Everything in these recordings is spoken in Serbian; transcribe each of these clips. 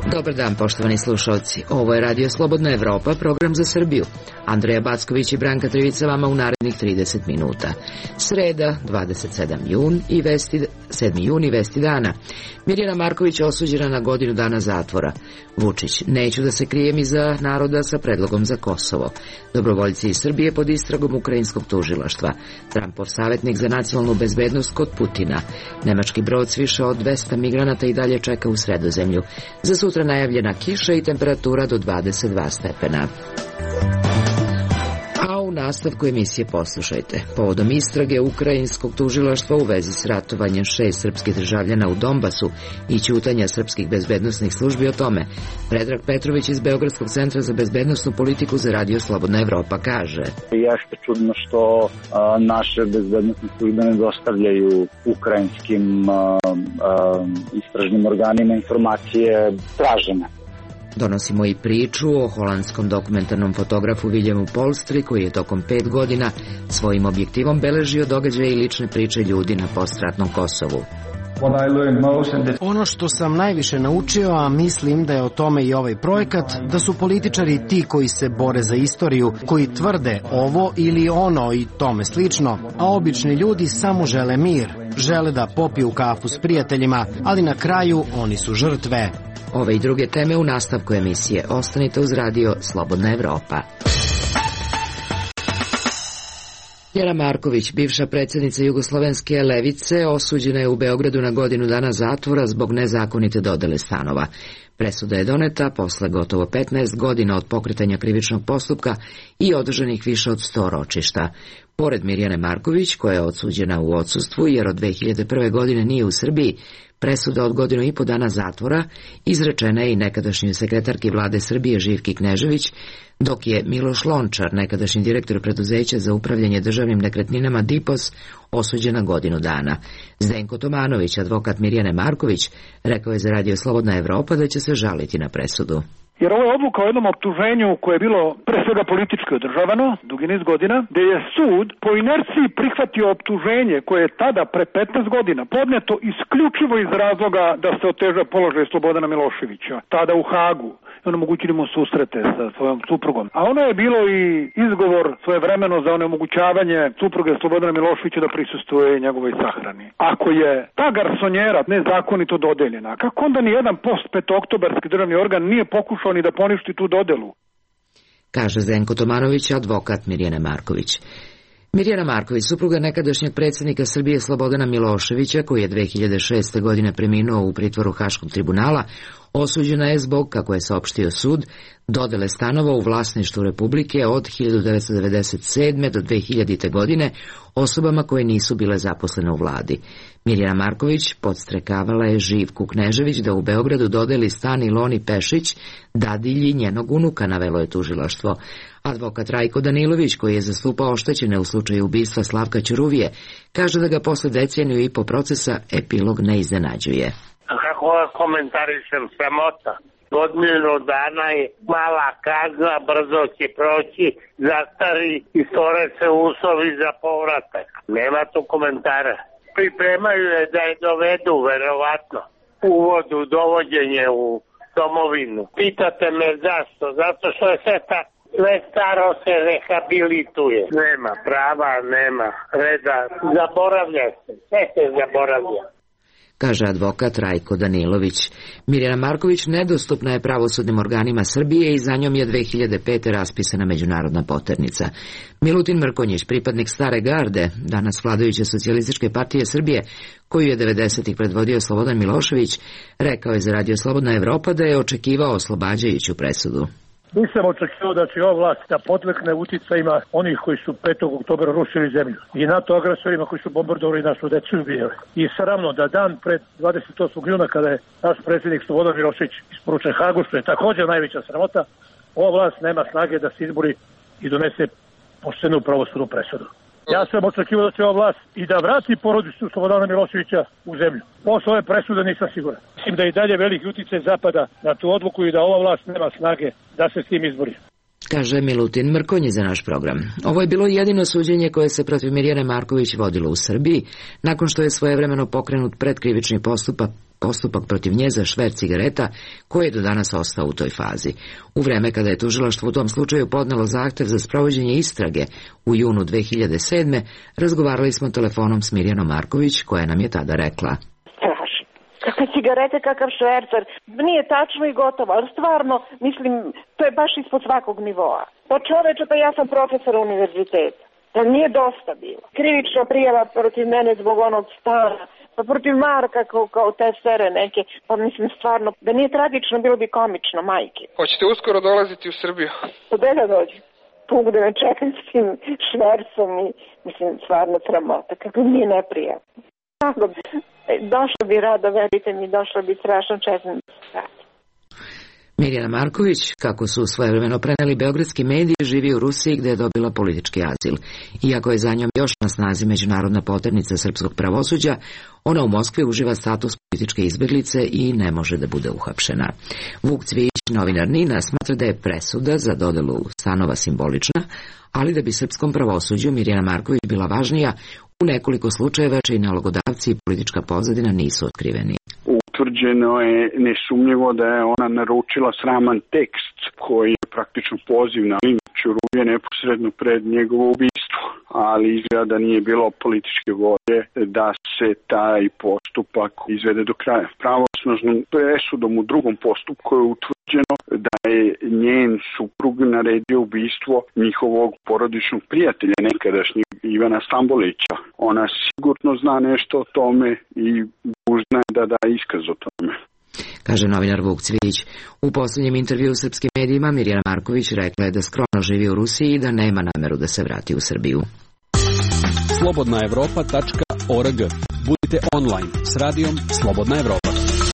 Dobar dan, poštovani slušalci. Ovo je Radio Slobodna Evropa, program za Srbiju. Andreja Backović i Branka Trivica vama u narednih 30 minuta. Sreda, 27. jun i 7. juni, vesti dana. Mirjana Marković osuđena na godinu dana zatvora. Vučić, neću da se krijem iza naroda sa predlogom za Kosovo. Dobrovoljci iz Srbije pod istragom ukrajinskog tužilaštva. Trumpov savjetnik za nacionalnu bezbednost kod Putina. Nemački brod s više od 200 migranata i dalje čeka u Sredozemlju. Za sutra najavljena kiša i temperatura do 22 stepena. A u nastavku emisije poslušajte. Povodom istrage ukrajinskog tužilaštva u vezi s ratovanjem 6 srpskih državljana u Donbasu i ćutanja srpskih bezbednosnih službi o tome, Predrag Petrović iz Beogradskog centra za bezbednosnu politiku za Radio Slobodna Evropa kaže: Jeste čudno što naše bezbednosne službe ne dostavljaju ukrajinskim istražnim organima informacije tražene. Donosimo i priču o holandskom dokumentarnom fotografu Viljemu Polstri, koji je tokom 5 godina svojim objektivom beležio događaje i lične priče ljudi na postratnom Kosovu. Ono što sam najviše naučio, a mislim da je o tome i ovaj projekat, da su političari ti koji se bore za istoriju, koji tvrde ovo ili ono i tome slično, a obični ljudi samo žele mir, žele da popiju kafu s prijateljima, ali na kraju oni su žrtve. Ove i druge teme u nastavku emisije. Ostanite uz Radio Slobodna Evropa. Mirjana Marković, bivša predsjednica Jugoslovenske levice, osuđena je u Beogradu na godinu dana zatvora zbog nezakonite dodele stanova. Presuda je doneta posle gotovo 15 godina od pokretanja krivičnog postupka i održanih više od 100 ročišta. Pored Mirjane Marković, koja je odsuđena u odsustvu jer od 2001. godine nije u Srbiji, presuda od godinu i po dana zatvora izrečena je i nekadašnjoj sekretarki vlade Srbije Živki Knežević, dok je Miloš Lončar, nekadašnji direktor preduzeća za upravljanje državnim nekretninama DIPOS, osuđen na godinu dana. Zdenko Tomanović, advokat Mirjane Marković, rekao je za Radio Slobodna Evropa da će se žaliti na presudu. Jer ovo je odluka o jednom optuženju koje je bilo pre svega politički održavano, dugi niz godina, gde je sud po inerciji prihvatio optuženje koje je tada pre 15 godina podneto isključivo iz razloga da se oteža položaj Slobodana Miloševića, tada u Hagu. On omogućili mu susrete sa svojom suprugom. A ono je bilo i izgovor svojevremeno za onemogućavanje supruge Slobodana Miloševića da prisustvuje njegovoj sahrani. Ako je ta garsonjera nezakonito dodeljena, kako onda nijedan post-petooktobarski državni organ nije pokušao ni da poništi tu dodelu? Kaže Zdenko Tomanović, advokat Mirjane Marković. Mirjana Marković, supruga nekadašnjeg predsjednika Srbije Slobodana Miloševića, koji je 2006. godine preminuo u pritvoru Haškog tribunala, osuđena je zbog, kako je saopštio sud, dodele stanova u vlasništvu Republike od 1997. do 2000. godine osobama koje nisu bile zaposlene u vladi. Mirjana Marković podstrekavala je Živku Knežević da u Beogradu dodeli stan Iloni Pešić, dadilji njenog unuka, navelo je tužilaštvo. Advokat Rajko Danilović, koji je zastupao oštećene u slučaju ubistva Slavka Ćuruvije, kaže da ga posle deceniju i po procesa epilog ne iznenađuje. Kako komentarišem, sramota. Godinu dana je mala kazna, brzo će proći, zastari i stvore se uslovi za povratak. Nema tu komentara. Pripremaju je da je dovedu, verovatno, uvodu, dovođenje u domovinu. Pitate me zašto? Zato što je sve staro se rehabilituje. Nema prava, nema reda. Zaboravlja se. Sve se zaboravlja. Kaže advokat Rajko Danilović. Mirjana Marković nedostupna je pravosudnim organima Srbije i za njom je 2005. raspisana međunarodna poternica. Milutin Mrkonjić, pripadnik Stare garde, danas vladajuće Socijalističke partije Srbije, koju je 90-ih predvodio Slobodan Milošević, rekao je za Radio Slobodna Evropa da je očekivao oslobađajuću presudu. Nisam očekivao da će ova vlast da potvekne uticajima onih koji su 5. oktobra rušili zemlju i NATO agresorima koji su bombardovali našu decu i ubijali. I sramno da dan pred 28. juna, kada je naš predsjednik Slobodan Milošević isporučen Hagu, što je također najveća sramota, ova vlast nema snage da se izbori i donese poštenu pravosudnu presudu. Ja sam očekivao da će ova vlast i da vrati porodicu Slobodana Miloševića u zemlju. Posle ove presude nisam siguran. Mislim da je i dalje veliki uticaj Zapada na tu odluku i da ova vlast nema snage da se s tim izbori. kaže Milutin Mrkonji za naš program. Ovo je bilo jedino suđenje koje se protiv Mirjane Marković vodilo u Srbiji, nakon što je svojevremeno pokrenut predkrivični postupak protiv nje za šverc cigareta, koji je do danas ostao u toj fazi. U vreme kada je tužilaštvo u tom slučaju podnelo zahtev za sprovođenje istrage u junu 2007. razgovarali smo telefonom s Mirjanom Marković, koja nam je tada rekla: kakve cigarete, kakav švercer, nije tačno i gotovo, ali stvarno, mislim, to je baš ispod svakog nivoa. Pa čoveče, pa ja sam profesor univerziteta, da nije dosta bilo. Krivična prijava protiv mene zbog onog stana, pa protiv Marka kao te sfere neke, pa mislim stvarno, da nije tragično, bilo bi komično, majke. Hoćete uskoro dolaziti u Srbiju? Pa da dođu? Tu gde me čekam s tim švercom i, mislim, stvarno sramota, kako mi je neprijatno. Tako bi. Došlo bi rado, verite mi, došlo bi strašno česno. Mirjana Marković, kako su svojevremeno preneli beogradski mediji, živi u Rusiji gde je dobila politički azil. Iako je za njom još na snazi međunarodna poternica srpskog pravosuđa, ona u Moskvi uživa status političke izbeglice i ne može da bude uhapšena. Vuk Cvijić, novinar NIN-a, smatra da je presuda za dodelu stanova simbolična, ali da bi srpskom pravosuđu Mirjana Marković bila važnija u nekoliko slučajeva čiji nalogodavci i politička pozadina nisu otkriveni. Utvrđeno je nesumnjivo da je ona naručila sraman tekst koji je praktično poziv na linč Ćuruvije neposredno pred njegovo ubistvo, ali izgleda da nije bilo političke volje da se taj postupak izvede do kraja. Pravosnažnom presudom u drugom postupku je utvrđeno da je njen suprug naredio ubistvo njihovog porodičnog prijatelja, nekadašnjeg Ivana Stambolića. Ona sigurno zna nešto o tome i dužna je da da iskaz o tome, kaže novinar Vuk Cvijić. U posljednjem intervju u srpskim medijima Mirjana Marković rekla je da skromno živi u Rusiji i da nema nameru da se vrati u Srbiju. slobodnaevropa.org. Budite online s radijom Slobodna Evropa.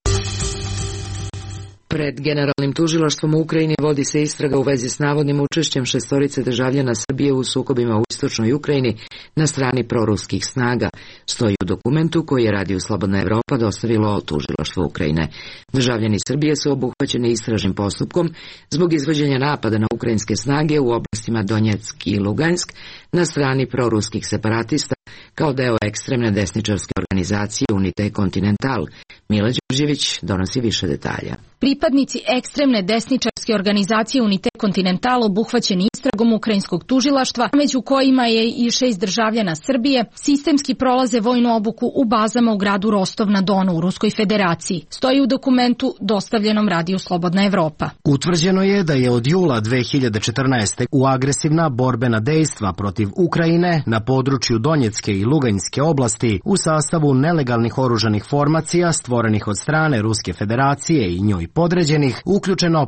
Pred Generalnim tužilaštvom u Ukrajini vodi se istraga u vezi s navodnim učešćem 6 državljana Srbije u sukobima u istočnoj Ukrajini na strani proruskih snaga, stoji u dokumentu koji je Radio Slobodna Evropa dostavilo tužilaštvo Ukrajine. Državljani Srbije su obuhvaćeni istražnim postupkom zbog izvođenja napada na ukrajinske snage u oblastima Donjeck i Lugansk na strani proruskih separatista kao deo ekstremne desničarske organizacije Unite Continental. Mila Đurđević donosi više detalja. Pripadnici ekstremne desničarske organizacije Unite Continental obuhvaćeni istragom ukrajinskog tužilaštva, među kojima je i 6 državljana Srbije, sistemski prolaze vojnu obuku u bazama u gradu Rostov na Donu u Ruskoj federaciji. Stoji u dokumentu dostavljenom Radiju Slobodna Evropa. Utvrđeno je da je od jula 2014. u agresivna borbena dejstva protiv Ukrajine na području Donjecke i Luganjske oblasti u sastavu nelegalnih oružanih formacija stvorenih od strane Ruske federacije i njoj podređenih uključeno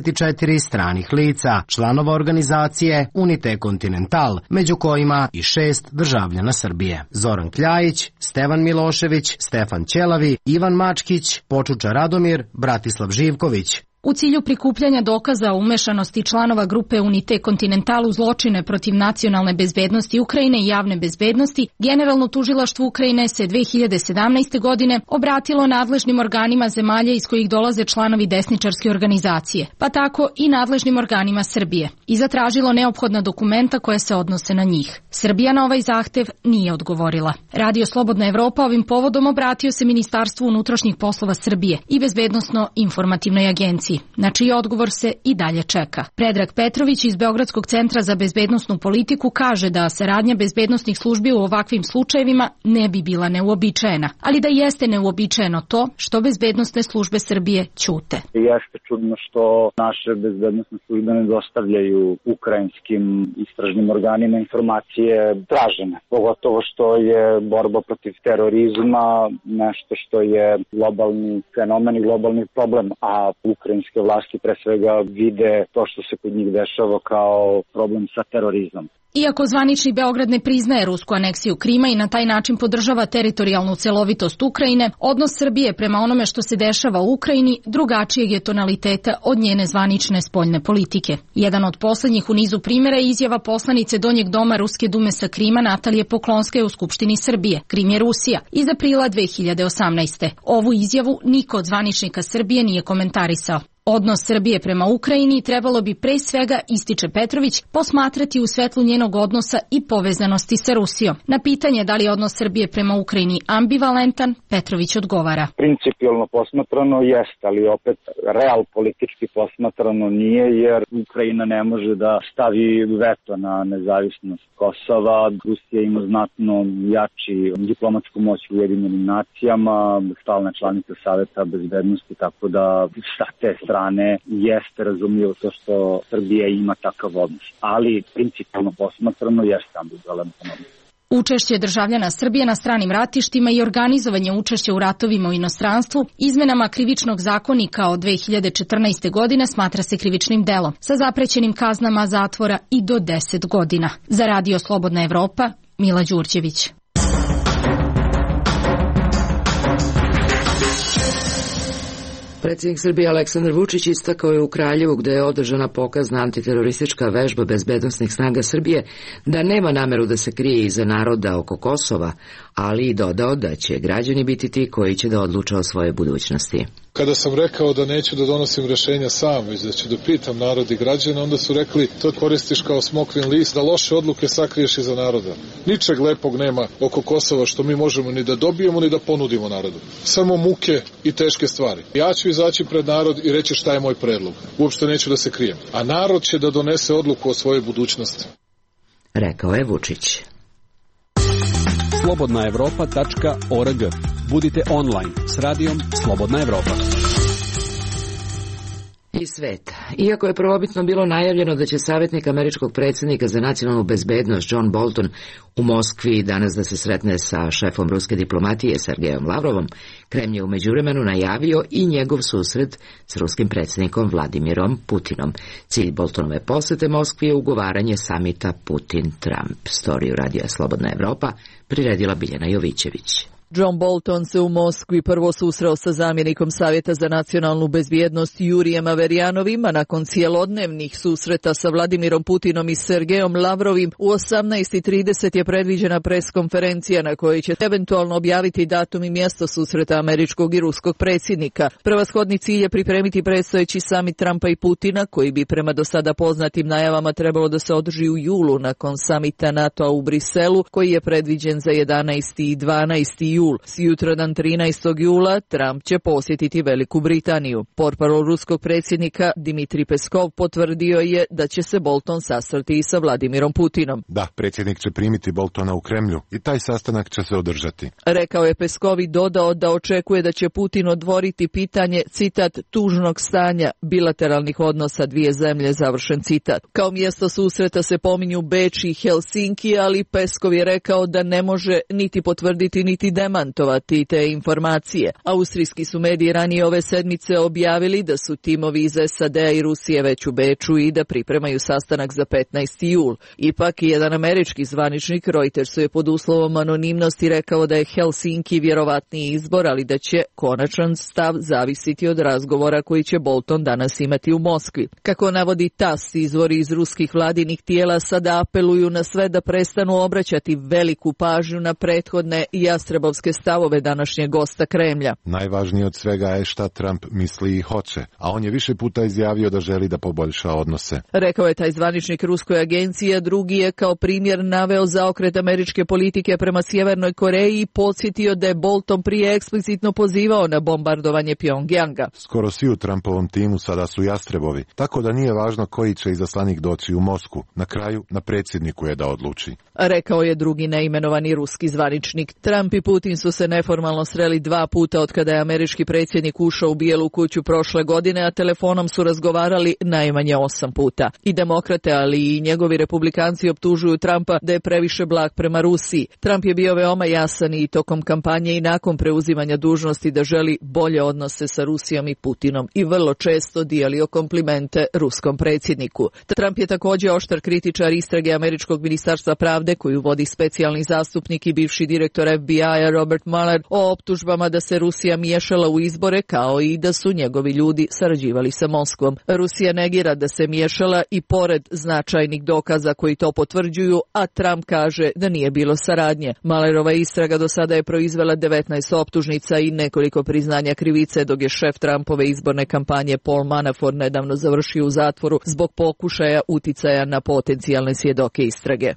54 stranih lica, članova organizacije Unite Continental, među kojima i 6 državljana Srbije. Zoran Kljajić, Stevan Milošević, Stefan Ćelavi, Ivan Mačkić, Počuča Radomir, Bratislav Živković. U cilju prikupljanja dokaza o umešanosti članova grupe Unite Continental u zločine protiv nacionalne bezbednosti Ukrajine i javne bezbednosti, Generalno tužilaštvo Ukrajine se 2017. godine obratilo nadležnim organima zemalja iz kojih dolaze članovi desničarske organizacije, pa tako i nadležnim organima Srbije, i zatražilo neophodna dokumenta koje se odnose na njih. Srbija na ovaj zahtev nije odgovorila. Radio Slobodna Evropa ovim povodom obratio se Ministarstvu unutrašnjih poslova Srbije i Bezbednosno-informativnoj agenciji, na čiji odgovor se i dalje čeka. Predrag Petrović iz Beogradskog centra za bezbednosnu politiku kaže da saradnja bezbednosnih službi u ovakvim slučajevima ne bi bila neuobičajena, ali da jeste neuobičajeno to što bezbednosne službe Srbije ćute. Jeste čudno što naše bezbednosne službe ne dostavljaju ukrajinskim istražnim organima informacije tražene. Pogotovo što je borba protiv terorizma nešto što je globalni fenomen i globalni problem, a ukrajinske vlasti pre svega vide to što se kod njih dešava kao problem sa terorizmom. Iako zvanični Beograd ne priznaje rusku aneksiju Krima i na taj način podržava teritorijalnu celovitost Ukrajine, odnos Srbije prema onome što se dešava u Ukrajini drugačijeg je tonaliteta od njene zvanične spoljne politike. Jedan od poslednjih u nizu primjera je izjava poslanice Donjeg doma Ruske dume sa Krima Natalije Poklonske u Skupštini Srbije. Krim je Rusija, iz aprila 2018. Ovu izjavu niko od zvaničnika Srbije nije komentarisao. Odnos Srbije prema Ukrajini trebalo bi pre svega, ističe Petrović, posmatrati u svetlu njenog odnosa i povezanosti sa Rusijom. Na pitanje da li je odnos Srbije prema Ukrajini ambivalentan, Petrović odgovara. Principijalno posmatrano jeste, ali opet real politički posmatrano nije, jer Ukrajina ne može da stavi veto na nezavisnost Kosova. Rusija ima znatno jači diplomatsku moć u Ujedinjenim nacijama, stalna članica Saveta bezbednosti, tako da sa te strane jeste razumljivo to što Srbija ima takav odnos. Ali principijalno posmatrano jeste ambivalentan odnos. Učešće državljana Srbije na stranim ratištima i organizovanje učešća u ratovima u inostranstvu izmenama krivičnog zakonika od 2014. godine smatra se krivičnim delom sa zaprećenim kaznama zatvora i do 10 godina. Za Radio Slobodna Evropa, Mila Đurđević. Predsjednik Srbije Aleksandar Vučić istakao je u Kraljevu, gde je održana pokazna antiteroristička vežba bezbednosnih snaga Srbije, da nema nameru da se krije iza naroda oko Kosova, ali i dodao da će građani biti ti koji će da odluče o svojoj budućnosti. Kada sam rekao da neću da donosim rešenja sam, već da ću da pitam narod i građane, onda su rekli to koristiš kao smokvin list, da loše odluke sakriješ iza naroda. Ničeg lepog nema oko Kosova što mi možemo ni da dobijemo ni da ponudimo narodu. Samo muke i teške stvari. Ja ću izaći pred narod i reći šta je moj predlog. Uopšte neću da se krijem. A narod će da donese odluku o svojoj budućnosti. Rekao je Vučić. slobodnaevropa.org. Budite online s radijom Slobodna Evropa. I svet. Iako je prvobitno bilo najavljeno da će savjetnik američkog predsjednika za nacionalnu bezbednost John Bolton u Moskvi danas da se sretne sa šefom ruske diplomatije Sergejom Lavrovom, Kremlj je u međuvremenu najavio i njegov susret s ruskim predsjednikom Vladimirom Putinom. Cilj Boltonove posete Moskvi je ugovaranje samita Putin-Trump. Storiju Radija Slobodna Evropa priredila Biljana Jovićević. John Bolton se u Moskvi prvo susreo sa zamjenikom Savjeta za nacionalnu bezbjednost Jurijem Averjanovim, a nakon cijelodnevnih susreta sa Vladimirom Putinom i Sergejom Lavrovim u 18:30 je predviđena preskonferencija na kojoj će eventualno objaviti datum i mjesto susreta američkog i ruskog predsjednika. Prevashodni cilj je pripremiti predstojeći samit Trumpa i Putina, koji bi prema do sada poznatim najavama trebalo da se održi u julu nakon samita NATO-a u Briselu, koji je predviđen za 11. i 12. jul. Sutradan 13. jula Trump će posjetiti Veliku Britaniju. Portparol ruskog predsjednika Dmitrij Peskov potvrdio je da će se Bolton sastati i sa Vladimirom Putinom. Da, predsjednik će primiti Boltona u Kremlju i taj sastanak će se održati. Rekao je Peskov i dodao da očekuje da će Putin otvoriti pitanje, citat, tužnog stanja bilateralnih odnosa dvije zemlje, završen citat. Kao mjesto susreta se pominju Beč i Helsinki, ali Peskov je rekao da ne može niti potvrditi niti demantovati te informacije. Austrijski su mediji ranije ove sedmice objavili da su timovi iz SAD-a i Rusije već u Beču i da pripremaju sastanak za 15. jul. Ipak, jedan američki zvaničnik Reutersu je pod uslovom anonimnosti rekao da je Helsinki vjerovatniji izbor, ali da će konačan stav zavisiti od razgovora koji će Bolton danas imati u Moskvi. Kako navodi TASS, izvori iz ruskih vladinih tijela sada apeluju na sve da prestanu obraćati veliku pažnju na prethodne jastrebovske stavove današnjeg gosta Kremlja. Najvažnije od svega je šta Trump misli i hoće, a on je više puta izjavio da želi da poboljša odnose. Rekao je taj zvaničnik ruskoj agenciji, a drugi je kao primjer naveo zaokret američke politike prema Sjevernoj Koreji i podsjetio da je Bolton prije eksplicitno pozivao na bombardovanje Pjongjanga. Skoro svi u Trumpovom timu sada su jastrebovi, tako da nije važno koji će izaslanik doći u Moskvu. Na kraju, na predsjedniku je da odluči. Rekao je drugi neimenovani ruski zvaničnik. Trump i Putin su se neformalno sreli 2 puta od kada je američki predsjednik ušao u Bijelu kuću prošle godine, a telefonom su razgovarali najmanje 8 puta. I demokrate, ali i njegovi republikanci optužuju Trumpa da je previše blag prema Rusiji. Trump je bio veoma jasan i tokom kampanje i nakon preuzimanja dužnosti da želi bolje odnose sa Rusijom i Putinom i vrlo često dijelio komplimente ruskom predsjedniku. Trump je također oštar kritičar istrage američkog ministarstva pravde koju vodi specijalni zastupnik i bivši direktor FBI-a Robert Mueller o optužbama da se Rusija miješala u izbore kao i da su njegovi ljudi sarađivali sa Moskvom. Rusija negira da se miješala i pored značajnih dokaza koji to potvrđuju, a Trump kaže da nije bilo saradnje. Muellerova istraga do sada je proizvela 19 optužnica i nekoliko priznanja krivice, dok je šef Trumpove izborne kampanje Paul Manafort nedavno završio u zatvoru zbog pokušaja uticaja na potencijalne svjedoke istrage.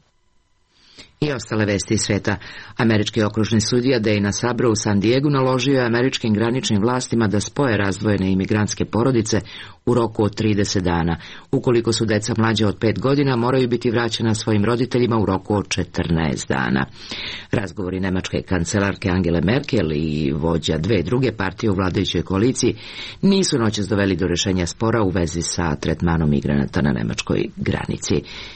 I ostale vesti iz sveta. Američki okružni sudija Dana Sabra u San Diegu naložio je američkim graničnim vlastima da spoje razdvojene imigrantske porodice u roku od 30 dana. Ukoliko su deca mlađe od 5 godina, moraju biti vraćena svojim roditeljima u roku od 14 dana. Razgovori nemačke kancelarke Angele Merkel i vođa dve druge partije u vladajućoj koaliciji nisu noćas doveli do rješenja spora u vezi sa tretmanom migranata na nemačkoj granici.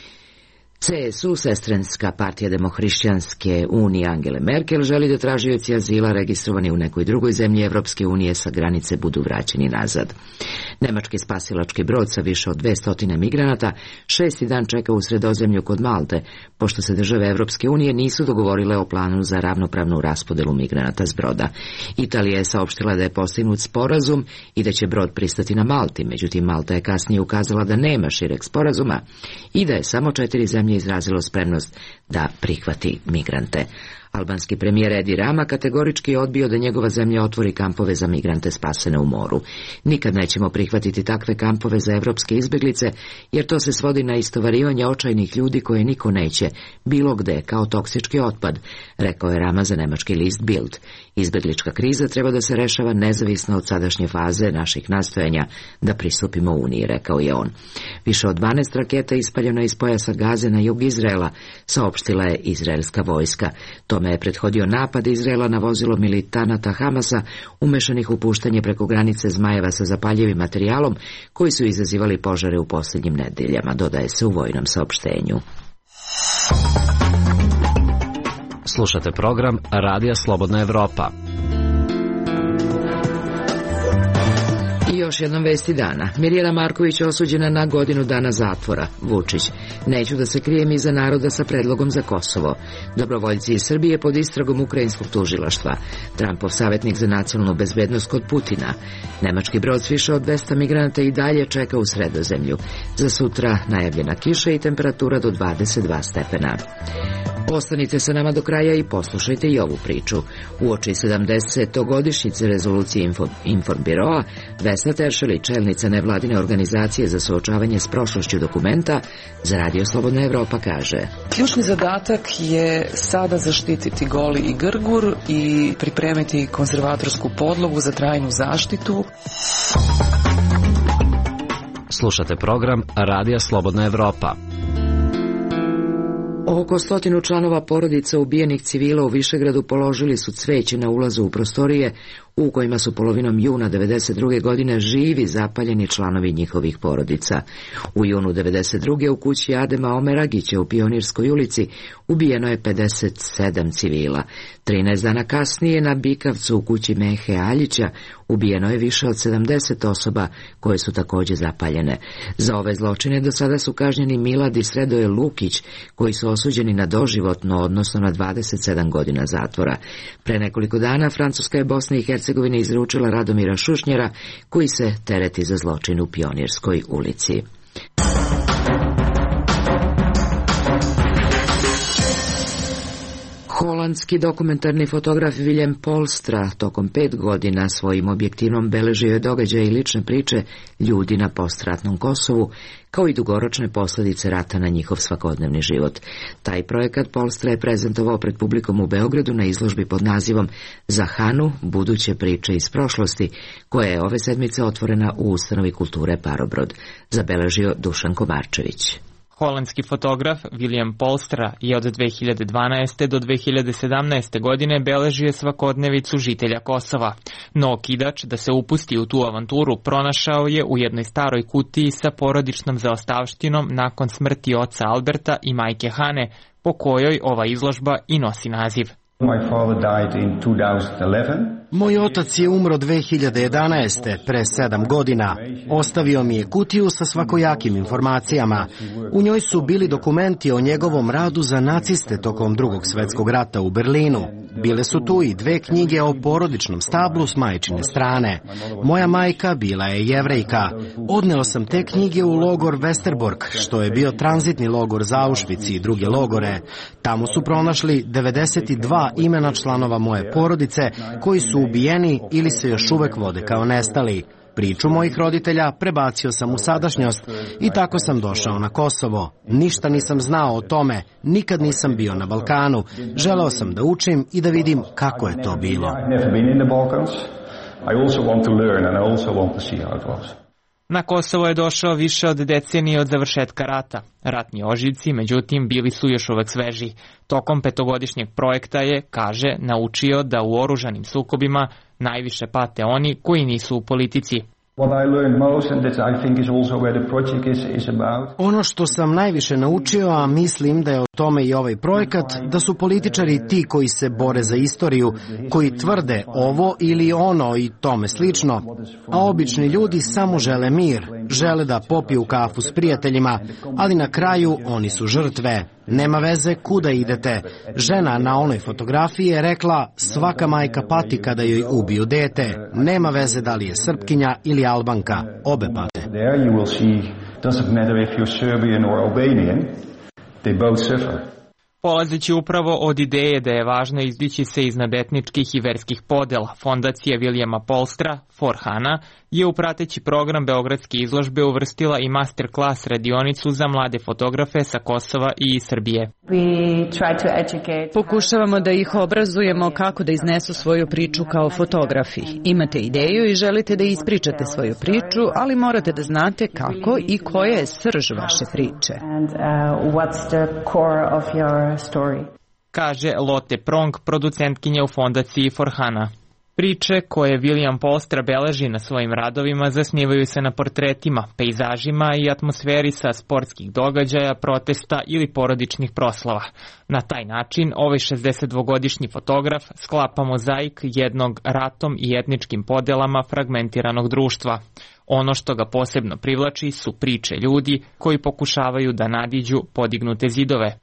CSU, sestrinska partija Demohrišćanske unije Angele Merkel, želi da tražioci azila registrovani u nekoj drugoj zemlji Evropske unije sa granice budu vraćeni nazad. Nemački spasilački brod sa više od 200 migranata 6. dan čeka u Sredozemlju kod Malte, pošto se države Evropske unije nisu dogovorile o planu za ravnopravnu raspodelu migranata s broda. Italija je saopštila da je postignut sporazum i da će brod pristati na Malti, međutim Malta je kasnije ukazala da nema šireg sporazuma i da je samo 4 zemlje izrazilo spremnost da prihvati migrante. Albanski premijer Edi Rama kategorički odbio da njegova zemlja otvori kampove za migrante spasene u moru. Nikad nećemo prihvatiti takve kampove za evropske izbjeglice, jer to se svodi na istovarivanje očajnih ljudi koje niko neće, bilo gde, kao toksički otpad, rekao je Rama za nemački list Bild. Izbjeglička kriza treba da se rešava nezavisno od sadašnje faze naših nastojanja da pristupimo Uniji, rekao je on. Više od 12 raketa ispaljeno iz pojasa Gaze na jug Izraela, saopštila je izraelska vojska. Tome je prethodio napad Izraela na vozilo militanata Hamasa, umešanih u puštanje preko granice zmajeva sa zapaljivim materijalom, koji su izazivali požare u posljednjim nedeljama, dodaje se u vojnom saopštenju. Slušate program Radija Slobodna Evropa. I još jednom vesti dana. Mirjana Marković osuđena na godinu dana zatvora. Vučić: neću da se krijem iza naroda sa predlogom za Kosovo. Dobrovoljci iz Srbije pod istragom ukrajinskog tužilaštva. Trumpov savjetnik za nacionalnu bezbednost kod Putina. Nemački brod s više od 200 migranata i dalje čeka u Sredozemlju. Za sutra najavljena kiša i temperatura do 22 stepena. Ostanite sa nama do kraja i poslušajte i ovu priču. Uoči 70-godišnjice rezolucije Informbiroa, Vesna Teršeli, čelnica nevladine organizacije za suočavanje s prošlošću dokumenta, za Radio Slobodna Evropa kaže: ključni zadatak je sada zaštititi Goli i Grgur i pripremiti konzervatorsku podlogu za trajnu zaštitu. Slušate program Radija Slobodna Evropa. Oko 100 članova porodica ubijenih civila u Višegradu položili su cveće na ulazu u prostorije u kojima su polovinom juna 1992. godine živi zapaljeni članovi njihovih porodica. U junu 1992. u kući Adema Omeragića u Pionirskoj ulici ubijeno je 57 civila. 13 dana kasnije na Bikavcu u kući Mehe Aljića ubijeno je više od 70 osoba koje su također zapaljene. Za ove zločine do sada su kažnjeni Milad i Sredoje Lukić, koji su osuđeni na doživotno, odnosno na 27 godina zatvora. Pre nekoliko dana Francuska je Bosna i Hercegovina izručila Radomira Šušnjera, koji se tereti za zločin u Pionirskoj ulici. Holandski dokumentarni fotograf Willem Polstra tokom 5 godina svojim objektivom beležio je događaje i lične priče ljudi na postratnom Kosovu, kao i dugoročne posljedice rata na njihov svakodnevni život. Taj projekat Polstra je prezentovao pred publikom u Beogradu na izložbi pod nazivom Za Hanu, buduće priče iz prošlosti, koja je ove sedmice otvorena u ustanovi kulture Parobrod, zabeležio Dušan Komarčević. Holandski fotograf Willem Polstra je od 2012. do 2017. godine beležio svakodnevicu žitelja Kosova. No okidač da se upusti u tu avanturu pronašao je u jednoj staroj kutiji sa porodičnom zaostavštinom nakon smrti oca Alberta i majke Hane, po kojoj ova izložba i nosi naziv. Moj otac je umro 2011. pre 7 godina. Ostavio mi je kutiju sa svakojakim informacijama. U njoj su bili dokumenti o njegovom radu za naciste tokom Drugog svjetskog rata u Berlinu. Bile su tu i 2 knjige o porodičnom stablu s majčine strane. Moja majka bila je Jevrejka. Odneo sam te knjige u logor Westerbork, što je bio tranzitni logor za Auschwitz i druge logore. Tamo su pronašli 92 imena članova moje porodice koji su ubijeni ili se još uvek vode kao nestali. Priču mojih roditelja prebacio sam u sadašnjost i tako sam došao na Kosovo. Ništa nisam znao o tome, nikad nisam bio na Balkanu. Želeo sam da učim i da vidim kako je to bilo. Na Kosovo je došao više od decenije od završetka rata. Ratni ožiljci, međutim, bili su još uvek sveži. Tokom 5-godišnjeg projekta je, kaže, naučio da u oružanim sukobima najviše pate oni koji nisu u politici. Ono što sam najviše naučio, a mislim da je o tome i ovaj projekat, da su političari ti koji se bore za istoriju, koji tvrde ovo ili ono i tome slično, a obični ljudi samo žele mir, žele da popiju kafu s prijateljima, ali na kraju oni su žrtve. Nema veze kuda idete. Žena na onoj fotografiji je rekla svaka majka pati kada joj ubiju dete. Nema veze da li je Srpkinja ili Albanka. Obe pate. Polazeći upravo od ideje da je važno izdići se iznad etničkih i verskih podela, fondacija Vilijama Polstra, Forhana, je u prateći program Beogradske izložbe uvrstila i masterclass radionicu za mlade fotografe sa Kosova i Srbije. Pokušavamo da ih obrazujemo kako da iznesu svoju priču kao fotografi. Imate ideju i želite da ispričate svoju priču, ali morate da znate kako i koja je srž vaše priče. Kaže Lotte Prong, producentkinja u fondaciji Forhana. Priče koje William Polstra beleži na svojim radovima zasnivaju se na portretima, pejzažima i atmosferi sa sportskih događaja, protesta ili porodičnih proslava. Na taj način ovaj 62-godišnji fotograf sklapa mozaik jednog ratom i etničkim podelama fragmentiranog društva. Ono što ga posebno privlači su priče ljudi koji pokušavaju da nadiđu podignute zidove.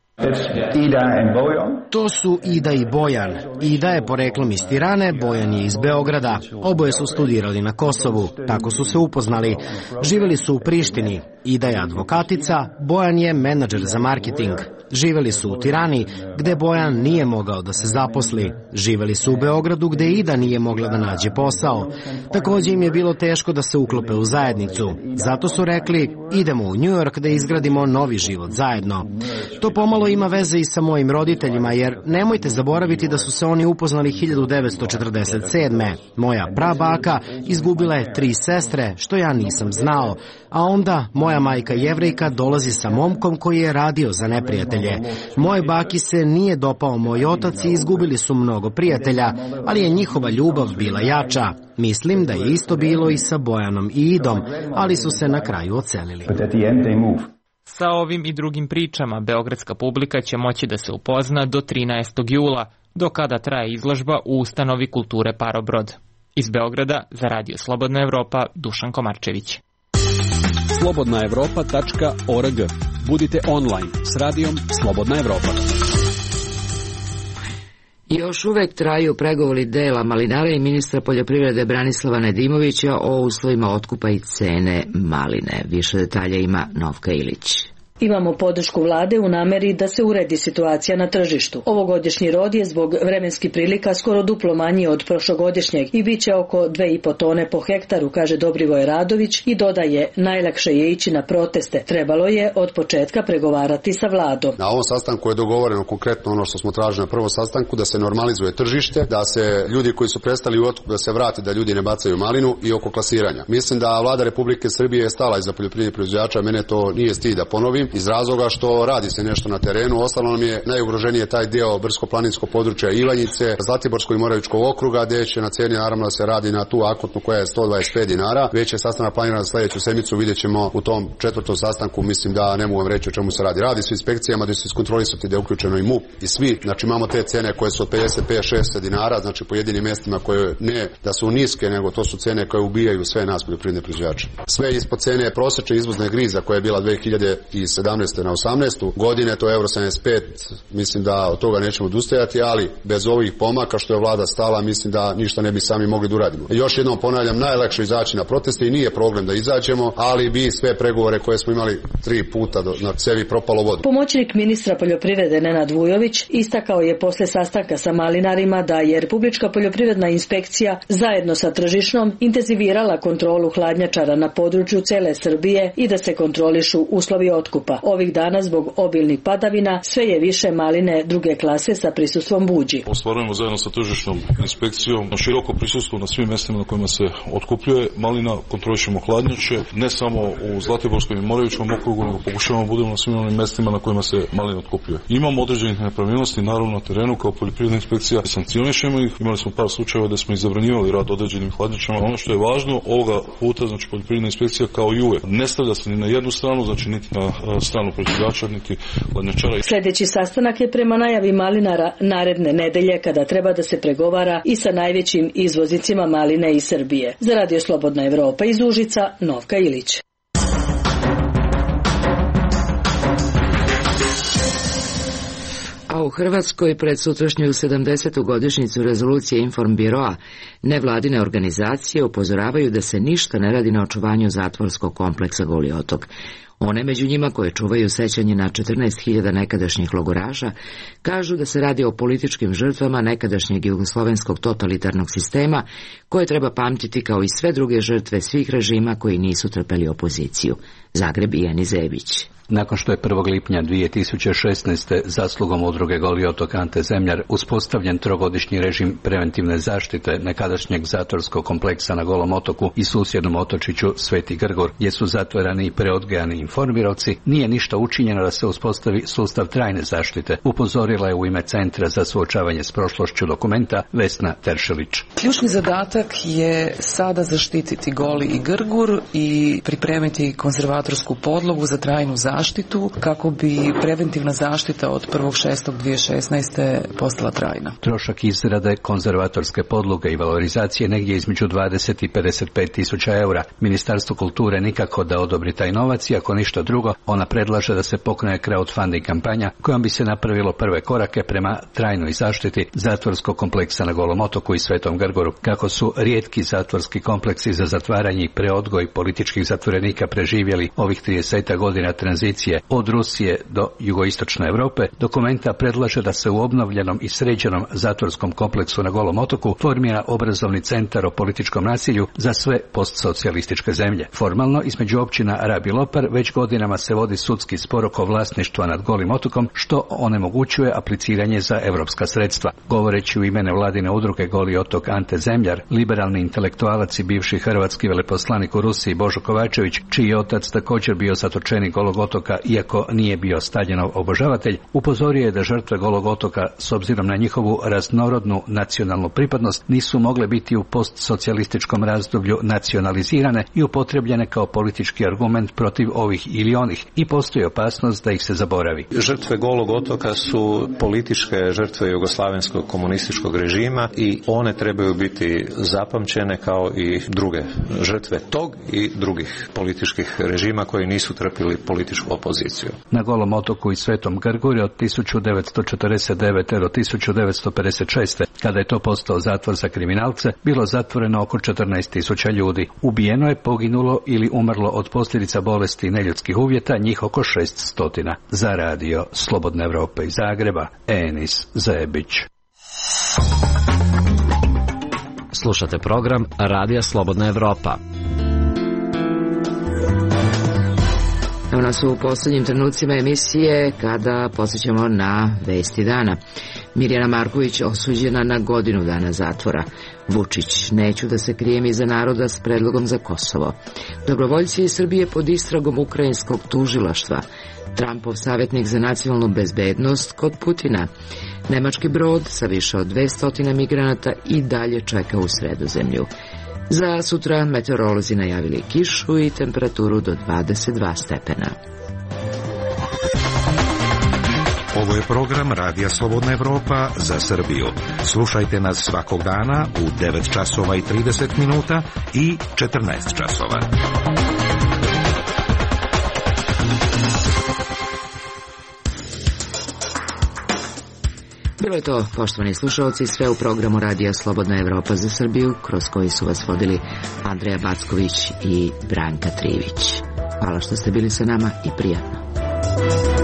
To su Ida i Bojan. Ida je poreklom iz Tirane, Bojan je iz Beograda. Oboje su studirali na Kosovu, tako su se upoznali. Živeli su u Prištini. Ida je advokatica, Bojan je menadžer za marketing. Živeli su u Tirani, gde Bojan nije mogao da se zaposli. Živeli su u Beogradu, gde Ida nije mogla da nađe posao. Takođe im je bilo teško da se uklope u zajednicu. Zato su rekli, idemo u New York da izgradimo novi život zajedno. To pomalo ima veze i sa mojim roditeljima, jer nemojte zaboraviti da su se oni upoznali 1947. Moja prabaka izgubila je 3 sestre, što ja nisam znao, a onda moja majka Jevrejka dolazi sa momkom koji je radio za neprijatelje. Moje baki se nije dopao moj otac i izgubili su mnogo prijatelja, ali je njihova ljubav bila jača. Mislim da je isto bilo i sa Bojanom i Idom, ali su se na kraju odselili. Sa ovim i drugim pričama beogradska publika će moći da se upozna do 13. jula, do kada traje izložba u ustanovi kulture Parobrod. Iz Beograda za Radio Slobodna Evropa, Dušan Komarčević. slobodnaevropa.org. Budite online s radijom Slobodna Evropa. Još uvek traju pregovori dela malinara i ministra poljoprivrede Branislava Nedimovića o uslovima otkupa i cene maline. Više detalja ima Novka Ilić. Imamo podršku vlade u nameri da se uredi situacija na tržištu. Ovogodišnji rod je zbog vremenskih prilika skoro duplo manji od prošlogodišnjeg i bit će oko 2,5 tone po hektaru, kaže Dobrivoj Radović i dodaje, najlakše je ići na proteste. Trebalo je od početka pregovarati sa vladom. Na ovom sastanku je dogovoreno konkretno ono što smo tražili na prvom sastanku, da se normalizuje tržište, da se ljudi koji su prestali u otkup da se vrati, da ljudi ne bacaju malinu i oko klasiranja. Mislim da vlada Republike Srbije je stala iza poljoprivrednih proizvođača, mene to nije stid da ponovim. Iz razloga što radi se nešto na terenu, ostalo nam je najugroženije taj deo brdsko-planinskog područja Ivanjice, Zlatiborskog i Moravičkog okruga, gde će na ceni naravno da se radi na tu akutnu koja je 125 dinara. Već je sastanak planiran za sledeću sedmicu, vidjet ćemo u tom 4. sastanku, mislim da ne mogu vam reći o čemu se radi. Radi se inspekcijama da se iskontrolisati da je uključeno i MUP i svi, znači imamo te cene koje su od 55-60 dinara, znači po jedinim mestima koje ne da su niske, nego to su cene koje ubijaju sve nas poljoprivredne proizvođače. Sve ispod cene prosečne izvozne griza koja je bila 2017. 17. na 18. godine, to je Euro 75, mislim da od toga nećemo odustajati, ali bez ovih pomaka što je vlada stala, mislim da ništa ne bi sami mogli da uradimo. Još jednom ponavljam, najlakše izaći na proteste i nije problem da izađemo, ali bi sve pregovore koje smo imali 3 puta na sebi propalo vodu. Pomoćnik ministra poljoprivrede Nenad Vujović istakao je posle sastanka sa malinarima da je Republička poljoprivredna inspekcija zajedno sa tržišnom intenzivirala kontrolu hladnjačara na području cele Srbije i da se kontrolišu uslovi otkupa. Ovih dana zbog obilnih padavina sve je više maline druge klase sa prisustvom buđi. Ostvarujemo zajedno sa tržišnom inspekcijom široko prisustvo na svim mjestima na kojima se otkupljuje malina, kontrolišemo hladnjače, ne samo u Zlatiborskom i Moravičkom okrugu, nego pokušavamo budemo na svim onim mjestima na kojima se malina otkupljuje. Imamo određenih nepravilnosti, naravno na terenu kao poljoprivredna inspekcija, sankcionišemo ih. Imali smo par slučajeva da smo ih zabranjivali rad određenim hladnjačama. Ono što je važno ovoga puta, znači poljoprivredna inspekcija kao i uvek ne stavlja se ni na jednu stranu, znači niti na stranu proizvođača, niti hladnjačara. Sljedeći sastanak je prema najavi malinara naredne nedelje kada treba da se pregovara i sa najvećim izvoznicima maline iz Srbije. Za Radio Slobodna Evropa iz Užica, Novka Ilić. A u Hrvatskoj pred sutrašnju 70. godišnjicu rezolucije Informbiroa nevladine organizacije upozoravaju da se ništa ne radi na očuvanju zatvorskog kompleksa Goli otok. One među njima koje čuvaju sećanje na 14.000 nekadašnjih logoraša kažu da se radi o političkim žrtvama nekadašnjeg jugoslovenskog totalitarnog sistema koje treba pamtiti kao i sve druge žrtve svih režima koji nisu trpeli opoziciju. Zagreb i Eni Zebić. Nakon što je 1. lipnja 2016. zaslugom udruge Goli otok Ante Zemljar uspostavljen trogodišnji režim preventivne zaštite nekadašnjeg zatvorskog kompleksa na Golom otoku i susjednom otočiću Sveti Grgur, gdje su zatvorani i preodgajani informirovci, nije ništa učinjeno da se uspostavi sustav trajne zaštite, upozorila je u ime Centra za suočavanje s prošlošću Dokumenta Vesna Teršelić. Ključni zadatak je sada zaštititi Goli i Grgur i pripremiti konzervatorsku podlogu za trajnu zaštitu kako bi preventivna zaštita od 1.6.2016. postala trajna. Trošak izrade konzervatorske podloge i valorizacije negdje između 20 i 55 tisuća eura. Ministarstvo kulture nikako da odobri taj novac i ako ništa drugo, ona predlaže da se pokrene crowdfunding kampanja kojom bi se napravilo prve korake prema trajnoj zaštiti zatvorskog kompleksa na Golom otoku i Svetom Grgoru. Kako su rijetki zatvorski kompleksi za zatvaranje i preodgoj političkih zatvorenika preživjeli ovih 30 godina tranzicije od Rusije do jugoistočne Europe, Dokumenta predlaže da se u obnovljenom i sređenom zatvorskom kompleksu na Golom otoku formira obrazovni centar o političkom nasilju za sve postsocijalističke zemlje. Formalno, između općina Rab i Lopar već godinama se vodi sudski spor oko vlasništva nad Golim otokom, što onemogućuje apliciranje za europska sredstva. Govoreći u ime nevladine udruge Goli otok Ante Zemljar, liberalni intelektualac i bivši hrvatski veleposlanik u Rusiji Božo Kovačević, čiji je otac također bio zatočenik Golog otoka, iako nije bio Staljinov obožavatelj, upozorio je da žrtve Golog otoka, s obzirom na njihovu raznorodnu nacionalnu pripadnost, nisu mogle biti u postsocijalističkom razdoblju nacionalizirane i upotrebljene kao politički argument protiv ovih ili onih i postoji opasnost da ih se zaboravi. Žrtve Golog otoka su političke žrtve jugoslavenskog komunističkog režima i one trebaju biti zapamćene kao i druge žrtve tog i drugih političkih režima koji nisu trpili političku opoziciju. Na Golom otoku i Svetom Grguru od 1949. do 1956. kada je to postao zatvor za kriminalce, bilo zatvoreno oko 14.000 ljudi. Ubijeno je, poginulo ili umrlo od posljedica bolesti i neljudskih uvjeta njih oko 600. Za Radio Slobodna Evropa iz Zagreba, Enis Zebić. Slušate program Radija Slobodna Evropa. Evo nas u posljednjim trenucima emisije kada posjećamo na vesti dana. Mirjana Marković osuđena na godinu dana zatvora. Vučić, neću da se krijem iza naroda s predlogom za Kosovo. Dobrovoljci iz Srbije pod istragom ukrajinskog tužilaštva. Trumpov savjetnik za nacionalnu bezbednost kod Putina. Nemački brod sa više od 200 migranata i dalje čeka u Sredozemlju. Za sutra meteorolozi najavili kišu i temperaturu do 22 stepena. Ovo je program Radija Slobodna Evropa za Srbiju. Slušajte nas svakog dana u 9 časova i 30 minuta i 14 časova. Bilo je to, poštovani slušalci, sve u programu Radija Slobodna Evropa za Srbiju, kroz koji su vas vodili Andreja Backović i Branka Trivić. Hvala što ste bili sa nama i prijatno.